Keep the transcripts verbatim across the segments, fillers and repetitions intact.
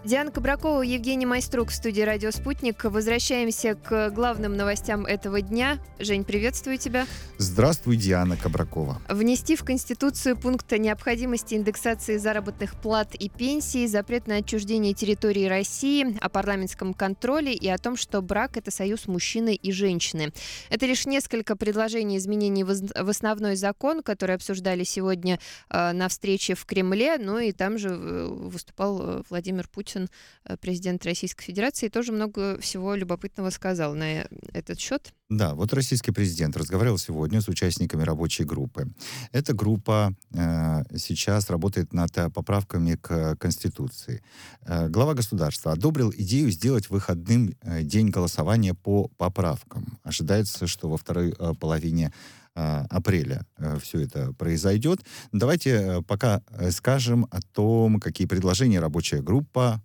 Диана Кабракова, Евгений Майструк в студии «Радио Спутник». Возвращаемся к главным новостям этого дня. Жень, приветствую тебя. Здравствуй, Диана Кабракова. Внести в Конституцию пункт о необходимости индексации заработных плат и пенсий, запрет на отчуждение территории России, о парламентском контроле и о том, что брак – это союз мужчины и женщины. Это лишь несколько предложений изменений в основной закон, которые обсуждали сегодня э, на встрече в Кремле. Ну и там же выступал Владимир Путин, президент Российской Федерации, тоже много всего любопытного сказал на этот счет. Да, вот российский президент разговаривал сегодня с участниками рабочей группы. Эта группа э, сейчас работает над поправками к Конституции. Э, глава государства одобрил идею сделать выходным э, день голосования по поправкам. Ожидается, что во второй э, половине апреля э, все это произойдет. Давайте э, пока скажем о том, какие предложения рабочая группа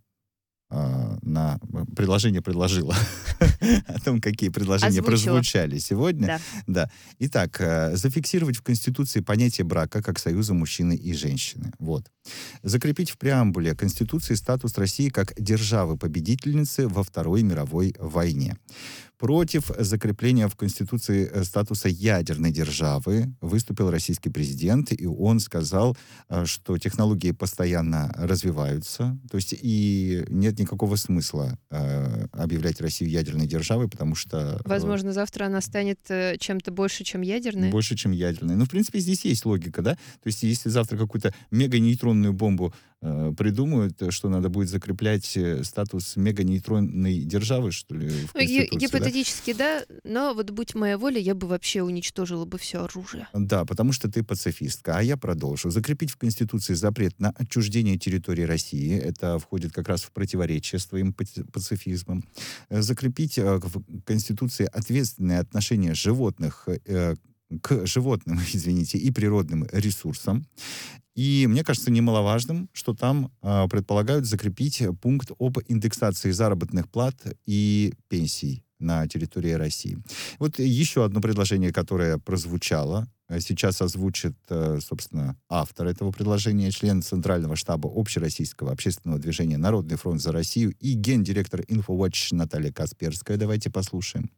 э, на предложение предложила, о том, какие предложения прозвучали сегодня. Да. Да. Итак, э, зафиксировать в Конституции понятие брака как союза мужчины и женщины. Вот. Закрепить в преамбуле Конституции статус России как державы-победительницы во Второй мировой войне. Против закрепления в Конституции статуса ядерной державы выступил российский президент, и он сказал, что технологии постоянно развиваются, то есть и нет никакого смысла э, объявлять Россию ядерной державой, потому что... Возможно, завтра она станет чем-то больше, чем ядерной. Больше, чем ядерной. Ну, в принципе, здесь есть логика, да? То есть если завтра какую-то меганейтронную бомбу э, придумают, что надо будет закреплять статус меганейтронной державы, что ли, в Конституции, Гипотетически, да? да, но вот будь моя воля, я бы вообще уничтожила бы все оружие. Да, потому что ты пацифистка. А я продолжу. Закрепить в Конституции запрет на отчуждение территории России. Это входит как раз в противоречие с твоим пацифизмом. Закрепить в Конституции ответственное отношение животных э, к животным, извините, и природным ресурсам. И мне кажется немаловажным, что там э, предполагают закрепить пункт об индексации заработных плат и пенсий на территории России. Вот еще одно предложение, которое прозвучало, сейчас озвучит, собственно, автор этого предложения, член Центрального штаба Общероссийского общественного движения «Народный фронт за Россию» и гендиректор InfoWatch Наталья Касперская. Давайте послушаем.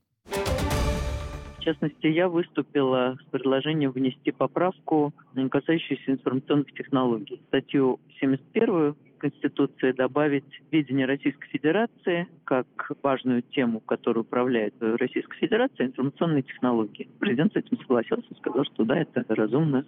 В частности, я выступила с предложением внести поправку, касающуюся информационных технологий. Статью семьдесят первую Конституции добавить видение Российской Федерации как важную тему, которую управляет Российская Федерация, информационные технологии. Президент с этим согласился, сказал, что да, это разумно.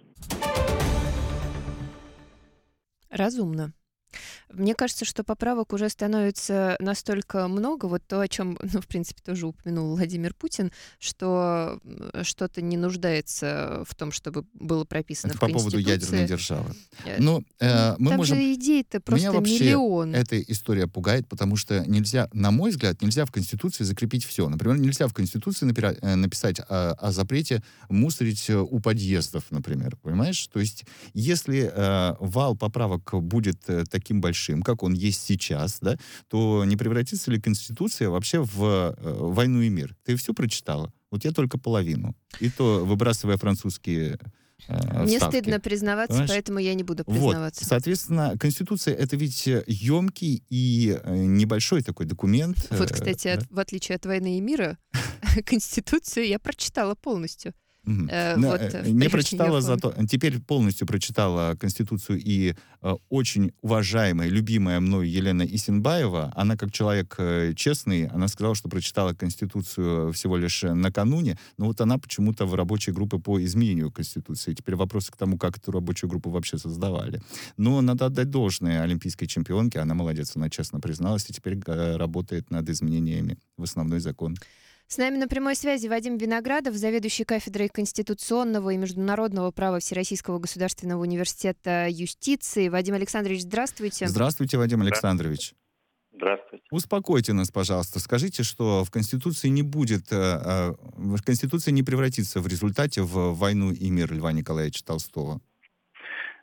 Разумно. Мне кажется, что поправок уже становится настолько много, вот то, о чем, ну, в принципе, тоже упомянул Владимир Путин, что что-то не нуждается в том, чтобы было прописано это в по Конституции. поводу ядерной державы. Но, э, мы Там можем... же идей-то просто Меня вообще миллион. эта история пугает, потому что нельзя, на мой взгляд, нельзя в Конституции закрепить все. Например, нельзя в Конституции напира- написать о, о запрете мусорить у подъездов, например. Понимаешь? То есть, если э, вал поправок будет э, таким большим, как он есть сейчас, да, то не превратится ли Конституция вообще в э, «Войну и мир»? Ты все прочитала? Вот я только половину. И то выбрасывая французские э, Мне вставки. стыдно признаваться, Понимаешь? поэтому я не буду Вот, признаваться. соответственно, Конституция — это ведь емкий и небольшой такой документ. Вот, кстати, да? от, в отличие от «Войны и мира», Конституцию я прочитала полностью. Угу. Э, Но, вот, э, не прочитала, зато теперь полностью прочитала Конституцию, и э, очень уважаемая, любимая мной Елена Исенбаева, она как человек э, честный, она сказала, что прочитала Конституцию всего лишь накануне, но вот она почему-то в рабочей группе по изменению Конституции. Теперь вопросы к тому, как эту рабочую группу вообще создавали. Но надо отдать должное олимпийской чемпионке, она молодец, она честно призналась, и теперь э, работает над изменениями в основной закон. С нами на прямой связи Вадим Виноградов, заведующий кафедрой конституционного и международного права Всероссийского государственного университета юстиции. Вадим Александрович, здравствуйте. Здравствуйте, Вадим Александрович. Здравствуйте. Успокойте нас, пожалуйста. Скажите, что в Конституции не будет, э, в Конституции не превратится в результате в «Войну и мир» Льва Николаевича Толстого.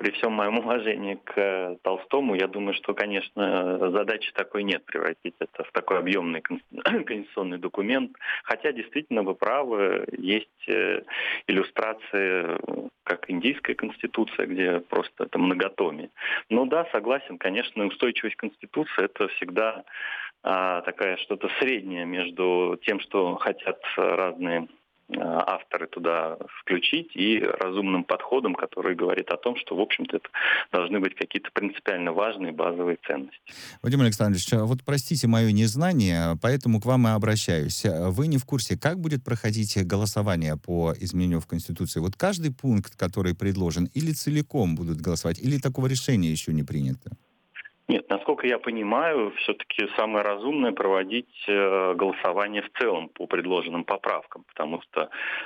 при всем моем уважении к э, Толстому, я думаю, что, конечно, задачи такой нет, превратить это в такой объемный кон- конституционный документ. Хотя, действительно, вы правы, есть э, иллюстрации, э, как индийская конституция, где просто это многотомие. Но да, согласен, конечно, устойчивость конституции — это всегда а, такая что-то среднее между тем, что хотят разные авторы туда включить, и разумным подходом, который говорит о том, что, в общем-то, это должны быть какие-то принципиально важные базовые ценности. Владимир Александрович, вот простите мое незнание, поэтому к вам и обращаюсь. Вы не в курсе, как будет проходить голосование по изменению в Конституции? Вот каждый пункт, который предложен, или целиком будут голосовать, или такого решения еще не принято? Нет, насколько я понимаю, все-таки самое разумное проводить э, голосование в целом по предложенным поправкам, потому что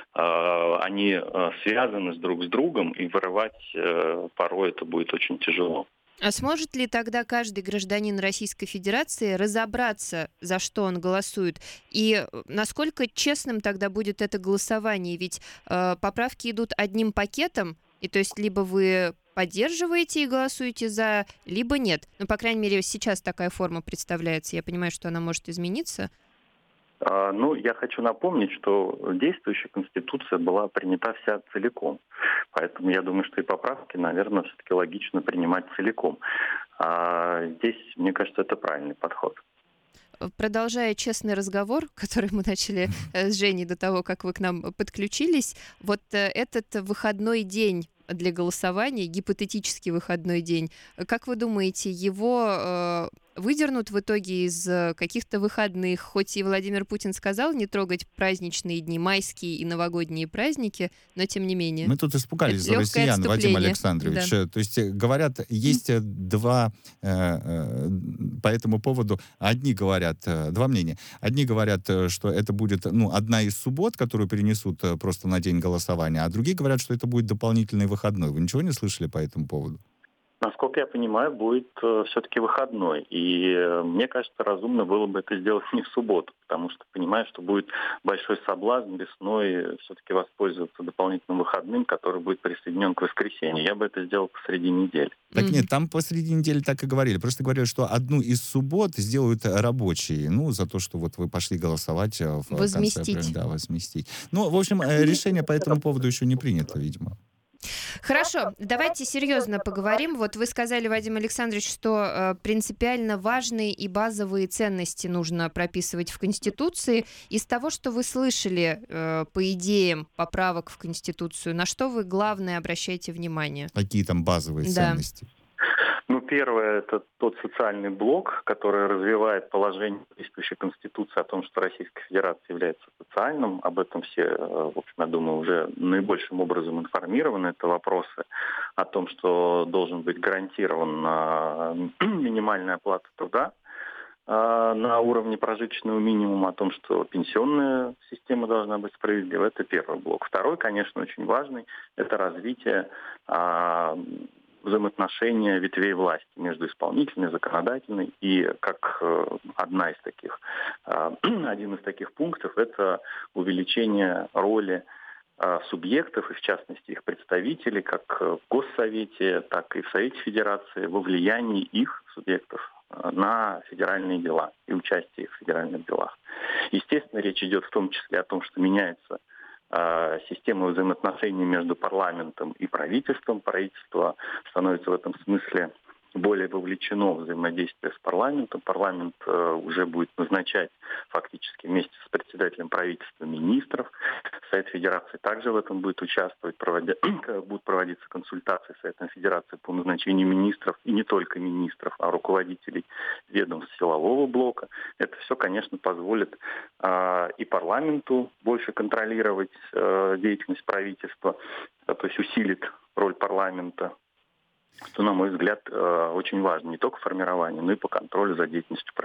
э, они э, связаны с друг с другом, и вырывать э, порой это будет очень тяжело. А сможет ли тогда каждый гражданин Российской Федерации разобраться, за что он голосует? И насколько честным тогда будет это голосование? Ведь э, поправки идут одним пакетом, и то есть либо вы поддерживаете и голосуете за, либо нет. Ну, по крайней мере, сейчас такая форма представляется. Я понимаю, что она может измениться. А, ну, я хочу напомнить, что действующая Конституция была принята вся целиком. Поэтому я думаю, что и поправки, наверное, все-таки логично принимать целиком. А здесь, мне кажется, это правильный подход. Продолжая честный разговор, который мы начали э, с Женей до того, как вы к нам подключились, вот э, этот выходной день для голосования, гипотетический выходной день, как вы думаете, его э, выдернут в итоге из э, каких-то выходных? Хоть и Владимир Путин сказал не трогать праздничные дни, майские и новогодние праздники, но тем не менее. Мы тут испугались за Легкое россиян, Владимир отступление. Александрович. Да. То есть, э, говорят, есть э, два э, э, по этому поводу, одни говорят, э, два мнения. Одни говорят, э, что это будет, ну, одна из суббот, которую перенесут э, просто на день голосования, а другие говорят, что это будет дополнительный выходной. Вы ничего не слышали по этому поводу? Насколько я понимаю, будет э, все-таки выходной. И э, мне кажется, разумно было бы это сделать не в субботу, потому что понимаю, что будет большой соблазн весной все-таки воспользоваться дополнительным выходным, который будет присоединен к воскресенью. Я бы это сделал посреди недели. Так Мгм. нет, там посреди недели так и говорили. Просто говорили, что одну из суббот сделают рабочие. Ну, за то, что вот вы пошли голосовать э, в конце Возместить. апреля. Да, возместить. Ну, в общем, э, решение по этому поводу еще не принято, видимо. Хорошо, давайте серьезно поговорим. Вот вы сказали, Вадим Александрович, что э, принципиально важные и базовые ценности нужно прописывать в Конституции. Из того, что вы слышали э, по идеям поправок в Конституцию, на что вы главное обращаете внимание? Какие там базовые Да. ценности? Ну, первое — это тот социальный блок, который развивает положение действующей Конституции о том, что Российская Федерация является социальным. Об этом все, э, в общем, я думаю, уже наибольшим образом информированы. Это вопросы о том, что должен быть гарантирован э, минимальная оплата труда э, на уровне прожиточного минимума, о том, что пенсионная система должна быть справедлива. Это первый блок. Второй, конечно, очень важный, это развитие э, взаимоотношения ветвей власти между исполнительной, законодательной. И как э, одна из таких, э, один из таких пунктов — это увеличение роли э, субъектов, и в частности их представителей, как в Госсовете, так и в Совете Федерации, во влиянии их субъектов э, на федеральные дела и участие их в федеральных делах. Естественно, речь идет в том числе о том, что меняется система взаимоотношений между парламентом и правительством. Правительство становится в этом смысле более вовлечено в взаимодействие с парламентом. Парламент э, уже будет назначать фактически вместе с председателем правительства министров. Совет Федерации также в этом будет участвовать. Проводя... Будут проводиться консультации с Советом Федерации по назначению министров, и не только министров, а руководителей ведомств силового блока. Это все, конечно, позволит э, и парламенту больше контролировать э, деятельность правительства, э, то есть усилит роль парламента, что, на мой взгляд, очень важно не только формирование, но и по контролю за деятельностью правительства.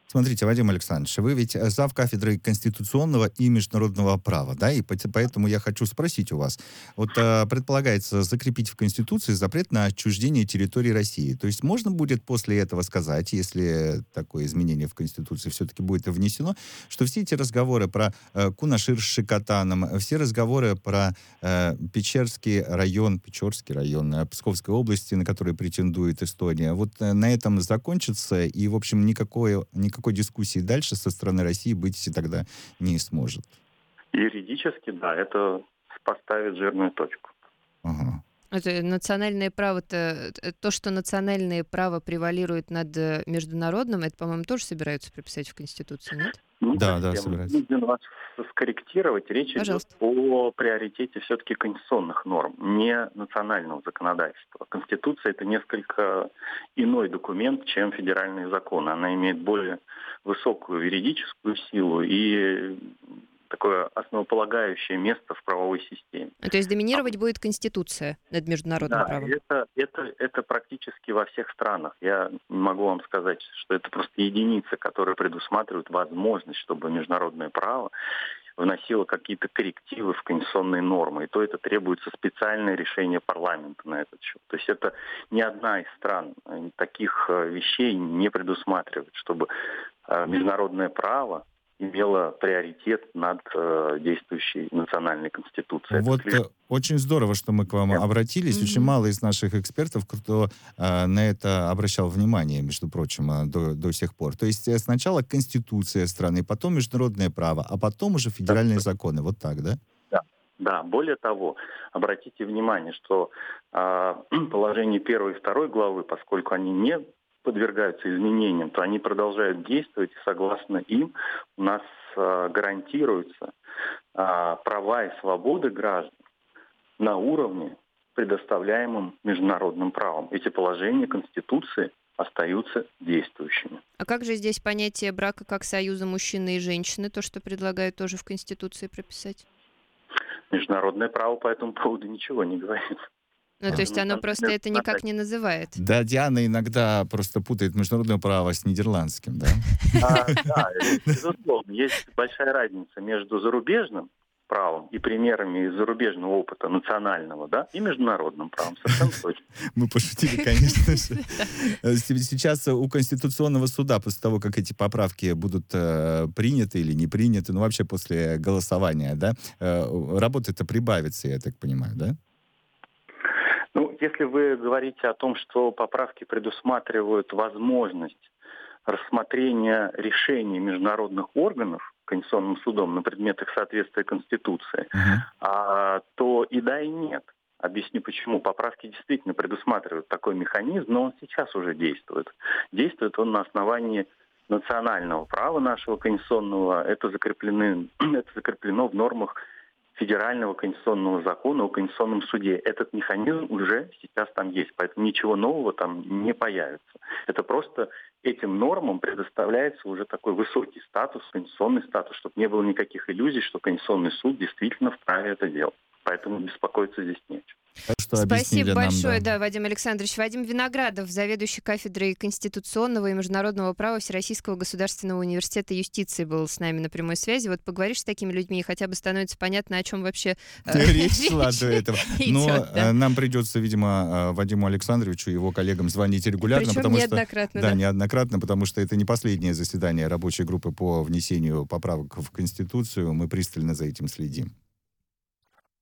Смотрите, Вадим Александрович, вы ведь зав. Кафедрой конституционного и международного права, да, и поэтому я хочу спросить у вас. Вот э, предполагается закрепить в Конституции запрет на отчуждение территории России. То есть можно будет после этого сказать, если такое изменение в Конституции все-таки будет внесено, что все эти разговоры про э, Кунашир с Шикотаном, все разговоры про э, Печерский район, Печорский район э, Псковской области, на который претендует Эстония, вот э, на этом закончится, и, в общем, никакой, никакой дискуссии дальше со стороны России быть тогда не сможет. Юридически, да, это поставит жирную точку. Ага. Это национальное право-то, то, что национальное право превалирует над международным, это, по-моему, тоже собираются прописать в Конституции, нет? Ну, да, да, я собираются. вынужден вас скорректировать. Речь Пожалуйста. идет о приоритете все-таки конституционных норм, не национального законодательства. Конституция — это несколько иной документ, чем федеральные законы. Она имеет более высокую юридическую силу и такое основополагающее место в правовой системе. То есть доминировать а... будет Конституция над международным да, правом? Это, это, это практически во всех странах. Я не могу вам сказать, что это просто единицы, которые предусматривают возможность, чтобы международное право вносило какие-то коррективы в конституционные нормы. И то это требуется специальное решение парламента на этот счет. То есть это ни одна из стран таких вещей не предусматривает, чтобы международное право имела приоритет над э, действующей национальной конституцией. Вот лишь... очень здорово, что мы к вам yeah. обратились. Mm-hmm. Очень мало из наших экспертов, кто э, на это обращал внимание, между прочим, э, до, до сих пор. То есть э, сначала конституция страны, потом международное право, а потом уже федеральные yeah. законы. Вот так, да? Да. Да. Более того, обратите внимание, что э, положение первой и второй главы, поскольку они не подвергаются изменениям, то они продолжают действовать, и согласно им у нас э, гарантируются э, права и свободы граждан на уровне, предоставляемым международным правом. Эти положения Конституции остаются действующими. А как же здесь понятие брака как союза мужчины и женщины, то, что предлагают тоже в Конституции прописать? Международное право по этому поводу ничего не говорит. Ну, то есть оно просто это никак не называет. Да, Диана иногда просто путает международное право с нидерландским, да? А, да, безусловно. Есть большая разница между зарубежным правом и примерами из зарубежного опыта национального, да, и международным правом. Совершенно точно. Мы пошутили, конечно же. Сейчас у Конституционного суда, после того, как эти поправки будут э, приняты или не приняты, ну, вообще после голосования, да, э, работа-то прибавится, я так понимаю, да? Ну, если вы говорите о том, что поправки предусматривают возможность рассмотрения решений международных органов Конституционным судом на предмет их соответствия Конституции, uh-huh. а, то и да, и нет. Объясню почему. Поправки действительно предусматривают такой механизм, но он сейчас уже действует. Действует он на основании национального права нашего конституционного. Это, закреплены, это закреплено в нормах федерального конституционного закона о Конституционном суде. Этот механизм уже сейчас там есть, поэтому ничего нового там не появится. Это просто этим нормам предоставляется уже такой высокий статус, конституционный статус, чтобы не было никаких иллюзий, что Конституционный суд действительно вправе это делать. Поэтому беспокоиться здесь нечего. Что Спасибо нам, большое, да. да, Вадим Александрович. Вадим Виноградов, заведующий кафедрой конституционного и международного права Всероссийского государственного университета юстиции, был с нами на прямой связи. Вот поговоришь с такими людьми, и хотя бы становится понятно, о чем вообще речь шла до этого. Но нам придется, видимо, Вадиму Александровичу и его коллегам звонить регулярно. Причем неоднократно. Да, неоднократно, потому что это не последнее заседание рабочей группы по внесению поправок в Конституцию. Мы пристально за этим следим.